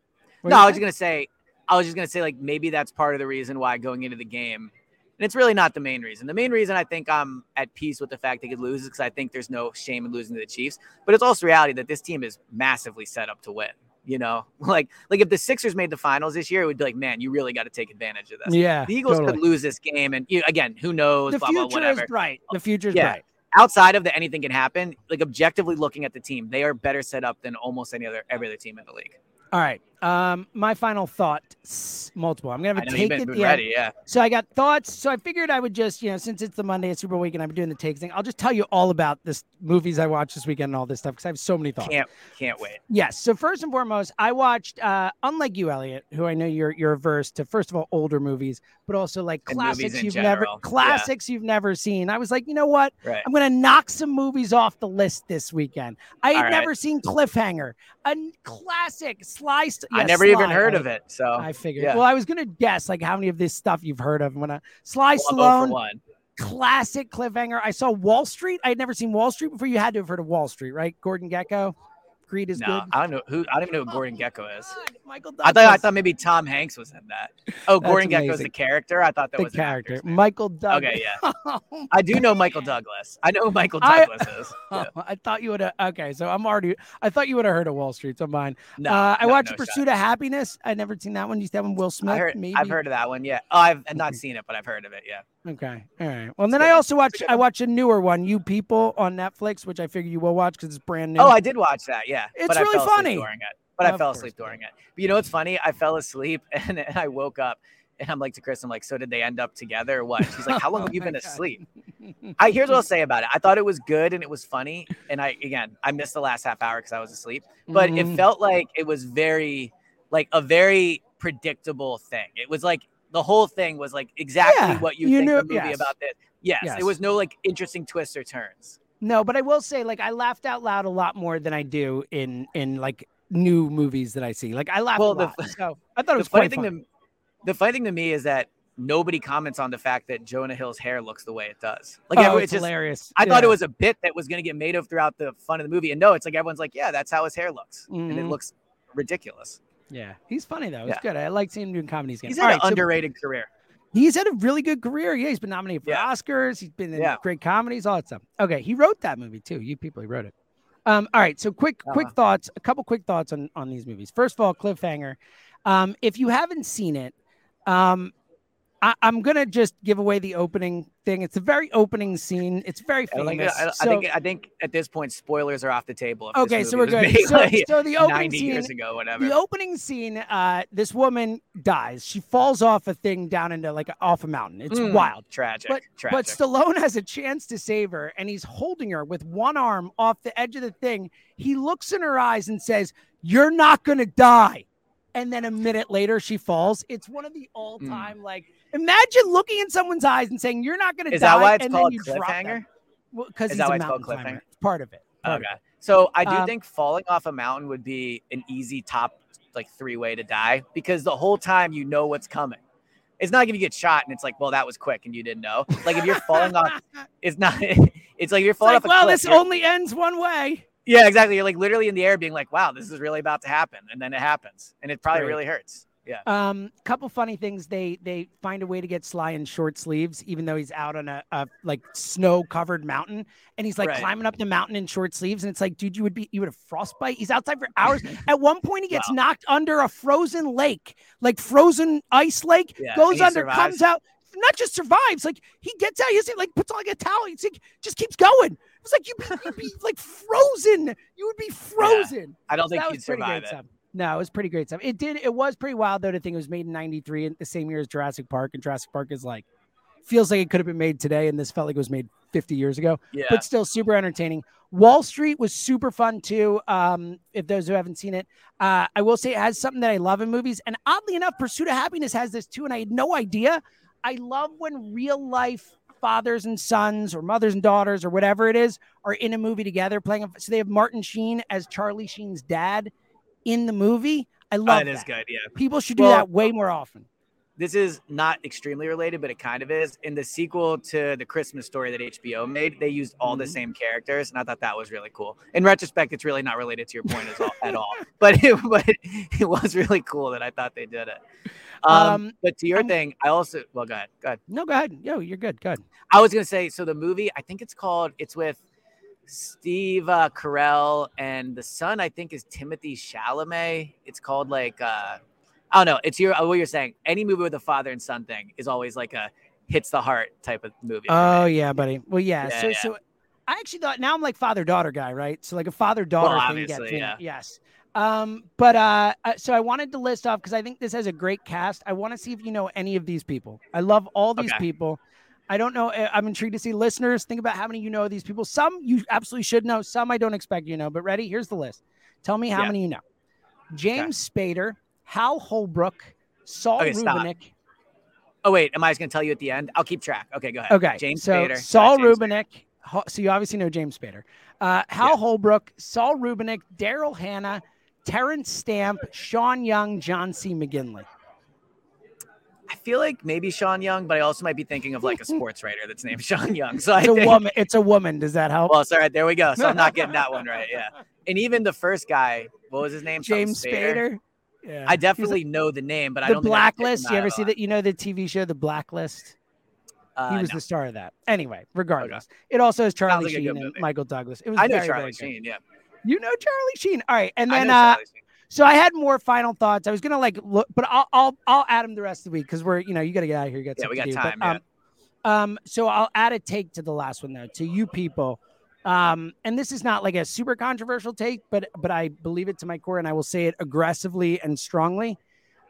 I was just going to say, like, maybe that's part of the reason why going into the game, and it's really not the main reason. The main reason I think I'm at peace with the fact they could lose is because I think there's no shame in losing to the Chiefs, but it's also reality that this team is massively set up to win. Like if the Sixers made the finals this year, it would be like, man, you really got to take advantage of this. Yeah, the Eagles could lose this game, and again, who knows? The future is bright. The future is bright. Outside of anything can happen. Like, objectively looking at the team, they are better set up than almost every other team in the league. All right, My final thoughts, multiple. I'm gonna have a take it. Ready, yeah. So I got thoughts. So I figured I would just, since it's the Monday, it's Super Bowl week, and I'm doing the takes thing, I'll just tell you all about this movies I watched this weekend and all this stuff because I have so many thoughts. Can't wait. Yes. So first and foremost, I watched, unlike you, Elliot, who I know you're averse to, first of all, older movies, but also like classics you've never seen. I was like, you know what? Right. I'm gonna knock some movies off the list this weekend. I had never seen Cliffhanger, a classic Sly. I never even heard of it, so I figured. Yeah. Well, I was gonna guess like how many of this stuff you've heard of. When Sly Stallone, classic Cliffhanger. I saw Wall Street. I had never seen Wall Street before. You had to have heard of Wall Street, right? Gordon Gekko. Creed is good. I don't even know who Gordon Gekko is. Michael Douglas. I thought maybe Tom Hanks was in that. Oh, Gordon Gekko is the character. I thought that was the character. Michael Douglas. Okay, yeah. I do know Michael Douglas. I know who Michael Douglas is. Yeah. I thought you would have. Okay, so I thought you would have heard of Wall Street. So mine. I watched Pursuit of Happiness. I never seen that one. You said one Will Smith. I've heard of that one. Yeah. Oh, I've not seen it, but I've heard of it. Yeah. Okay. All right. Well, and then I also watched a newer one, You People, on Netflix, which I figure you will watch because it's brand new. Oh, I did watch that. Yeah. It's really funny. I fell asleep during it. But you know what's funny? I fell asleep and I woke up and I'm like to Chris, I'm like, so did they end up together or what? She's like, how long have you been asleep? Here's what I'll say about it. I thought it was good and it was funny. And I missed the last half hour because I was asleep. But it felt like it was very predictable thing. It was like the whole thing was like exactly what you think the movie about this. Yes. It was no like interesting twists or turns. No, but I will say, like, I laughed out loud a lot more than I do in like new movies that I see. Like, I laughed a lot. So I thought it was quite funny. The funny thing to me is that nobody comments on the fact that Jonah Hill's hair looks the way it does. Like, it's hilarious. I thought it was a bit that was going to get made of throughout the fun of the movie. And no, it's like everyone's like, yeah, that's how his hair looks. And it looks ridiculous. Yeah. He's funny, though. It's good. I like seeing him doing comedies again. He's had an underrated career. He's had a really good career. Yeah, he's been nominated for Oscars. He's been in great comedies, all that stuff. Okay, he wrote that movie too. You people, he wrote it. All right, so quick thoughts. A couple quick thoughts on these movies. First of all, Cliffhanger. If you haven't seen it, I'm gonna just give away the opening thing. It's a very opening scene. It's very famous. I think at this point spoilers are off the table. Okay, so we're good. So the opening 90 scene, years ago, whatever. The opening scene, this woman dies. She falls off a thing down into off a mountain. It's wild, tragic. But Stallone has a chance to save her, and he's holding her with one arm off the edge of the thing. He looks in her eyes and says, "You're not gonna die." And then a minute later, she falls. It's one of the all-time imagine looking in someone's eyes and saying, "You're not going to die." Is that why it's called Cliffhanger? Because he's a mountain climber. It's part of it. Okay. So I do think falling off a mountain would be an easy top 3 way to die because the whole time you know what's coming. It's not like if you get shot and it's like, well, that was quick and you didn't know. Like if you're falling off, it's not. It's like you're falling off a cliff. Well, this only ends one way. Yeah, exactly. You're like literally in the air being like, wow, this is really about to happen. And then it happens. And it probably really hurts. Yeah. Couple funny things. They find a way to get Sly in short sleeves, even though he's out on a snow covered mountain, and he's climbing up the mountain in short sleeves. And it's like, dude, you would have frostbite. He's outside for hours. At one point, he gets knocked under a frozen lake, like frozen ice lake. Goes under, comes out. Not just survives. Like he gets out. He doesn't puts on a towel. He's just keeps going. It's like you'd be frozen. You would be frozen. Yeah. I don't think you'd survive it. No, it was pretty great stuff. It was pretty wild though to think it was made in '93 in the same year as Jurassic Park, and Jurassic Park is feels like it could have been made today, and this felt like it was made 50 years ago. Yeah. But still super entertaining. Wall Street was super fun too. If those who haven't seen it, I will say it has something that I love in movies, and oddly enough, Pursuit of Happiness has this too, and I had no idea. I love when real life fathers and sons or mothers and daughters or whatever it is are in a movie together playing. So they have Martin Sheen as Charlie Sheen's dad in the movie. I love that. That is good, yeah. People should do that way more often. This is not extremely related, but it kind of is. In the sequel to The Christmas Story that HBO made, they used all the same characters, and I thought that was really cool. In retrospect, it's really not related to your point at all. But it was really cool that I thought they did it. But to your thing, I also – well, go ahead. No, go ahead. Yo, you're good. Go ahead. I was going to say, so the movie, I think it's with Steve Carell, and the son, I think, is Timothy Chalamet. It's called I don't know. It's what you're saying. Any movie with a father and son thing is always like a hits the heart type of movie. Oh yeah, buddy. Well, yeah. So I actually thought now I'm like father-daughter guy, right? So like a father-daughter thing. Obviously, yeah. Yes. So I wanted to list off because I think this has a great cast. I want to see if you know any of these people. I love all these people. I don't know. I'm intrigued to see listeners think about how many you know of these people. Some you absolutely should know. Some I don't expect you know. But ready? Here's the list. Tell me how many you know. James Spader, Hal Holbrook, Saul Rubinek. Stop. Oh, wait. Am I just going to tell you at the end? I'll keep track. Okay, go ahead. Okay. James Spader. Saul Rubinek. So you obviously know James Spader. Hal Holbrook, Saul Rubinek, Daryl Hannah, Terrence Stamp, Sean Young, John C. McGinley. I feel like maybe Sean Young, but I also might be thinking of like a sports writer that's named Sean Young. So It's a woman. Does that help? Well, sorry. There we go. So I'm not getting that one right. Yeah. And even the first guy, what was his name? James Spader. Yeah. I definitely know the name, but I don't. The Blacklist. You ever see that? You know the TV show, The Blacklist. He was the star of that. Anyway, regardless, it also has Charlie Sheen and Michael Douglas. It was. I know Charlie Sheen. Yeah. You know Charlie Sheen. All right, and then so I had more final thoughts. I was gonna look, but I'll add them the rest of the week because we're you got to get out of here. You got we got time. But, so I'll add a take to the last one though, to you people. And this is not like a super controversial take, but I believe it to my core, and I will say it aggressively and strongly.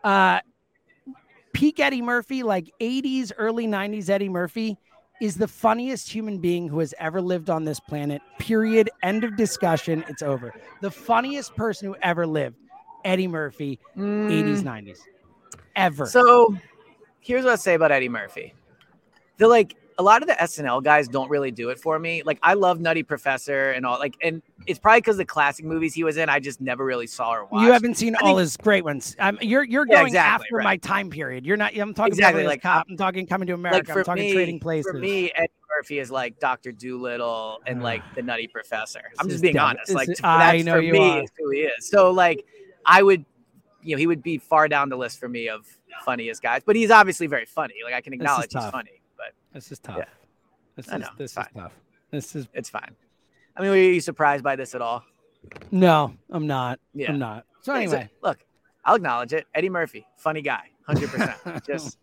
Peak Eddie Murphy, like 80s, early 90s Eddie Murphy, is the funniest human being who has ever lived on this planet. Period. End of discussion. It's over. The funniest person who ever lived, Eddie Murphy, 80s, 90s, ever. So here's what I say about Eddie Murphy. A lot of the SNL guys don't really do it for me. Like, I love Nutty Professor and all, and it's probably because the classic movies he was in, I just never really saw or watched. You haven't seen all his great ones. You're going after my time period. You're not. I'm talking about Cop. I'm talking Coming to America. I'm talking Trading Places. For me, Eddie Murphy is like Dr. Dolittle and like the Nutty Professor. I'm just being honest. I know you are. Is who he is. So I would, he would be far down the list for me of funniest guys. But he's obviously very funny. Like, I can acknowledge he's funny. This is tough. Yeah. This is tough. It's fine. I mean, were you surprised by this at all? No, I'm not. Yeah. I'm not. So anyway, look, I'll acknowledge it. Eddie Murphy, funny guy, 100%. Just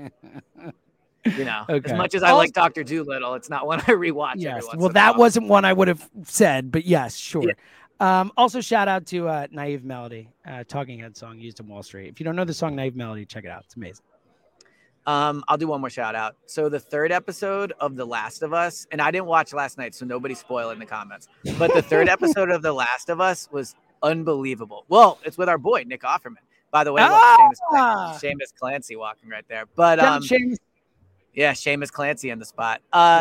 as much as I like Dr. Dolittle, it's not one I rewatch. Yes. Well, that wasn't one I would have said, but yes, sure. Yeah. Also, shout out to Naive Melody, Talking Head song used in Wall Street. If you don't know the song Naive Melody, check it out. It's amazing. I'll do one more shout out. So the third episode of The Last of Us, and I didn't watch last night, so nobody spoil in the comments, but the third episode of The Last of Us was unbelievable. Well, it's with our boy, Nick Offerman. By the way, Seamus Clancy walking right there. But Seamus Clancy in the spot.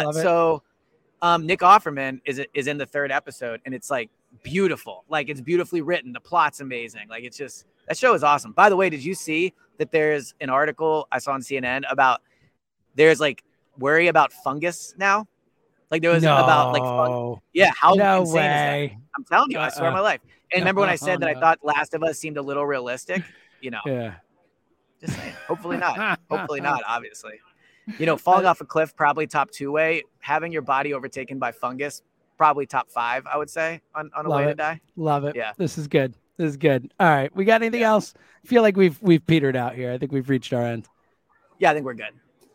Nick Offerman is in the third episode, and it's like beautiful. Like, it's beautifully written. The plot's amazing. Like, it's just, that show is awesome. By the way, did you see that there's an article I saw on CNN about there's like worry about fungus now? Like, there was about like fungus. Yeah, how insane is that? I'm telling you, I swear on my life. And remember when I said that I thought Last of Us seemed a little realistic? Yeah. Just saying. Hopefully not. Hopefully not, obviously. Falling off a cliff, probably top 2 way. Having your body overtaken by fungus, probably top 5, I would say, on a way to die. Love it. Yeah. This is good. This is good. All right. We got anything else? I feel like we've petered out here. I think we've reached our end. Yeah, I think we're good.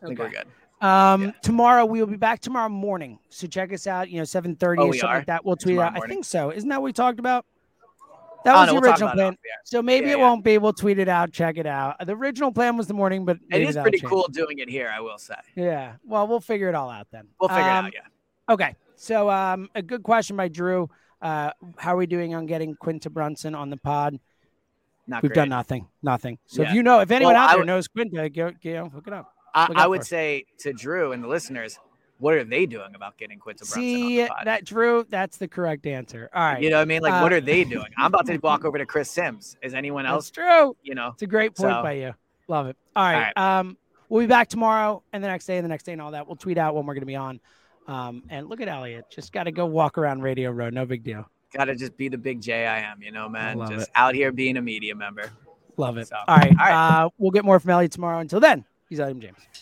Tomorrow we will be back tomorrow morning. So check us out, 7:30 or something like that. We'll tweet out. I think so. Isn't that what we talked about? That was the original plan. So maybe it won't be. We'll tweet it out. Check it out. The original plan was the morning, but it is pretty cool doing it here, I will say. Yeah. Well, we'll figure it all out then. We'll figure it out. Yeah. Okay. So a good question by Drew. How are we doing on getting Quinta Brunson on the pod? We've done nothing. So if anyone out there knows Quinta, go hook it up. I would say to Drew and the listeners, what are they doing about getting Quinta Brunson on the pod? That Drew, that's the correct answer. All right. You know what I mean? Like, what are they doing? I'm about to walk over to Chris Sims. Is anyone else? That's true. It's a great point by you. Love it. All right. We'll be back tomorrow and the next day and all that. We'll tweet out when we're going to be on. And look at Elliot. Just got to go walk around Radio Row. No big deal. Got to just be the big J I am, man. Just out here being a media member. Love it. So, all right. We'll get more from Elliot tomorrow. Until then, he's Adam James.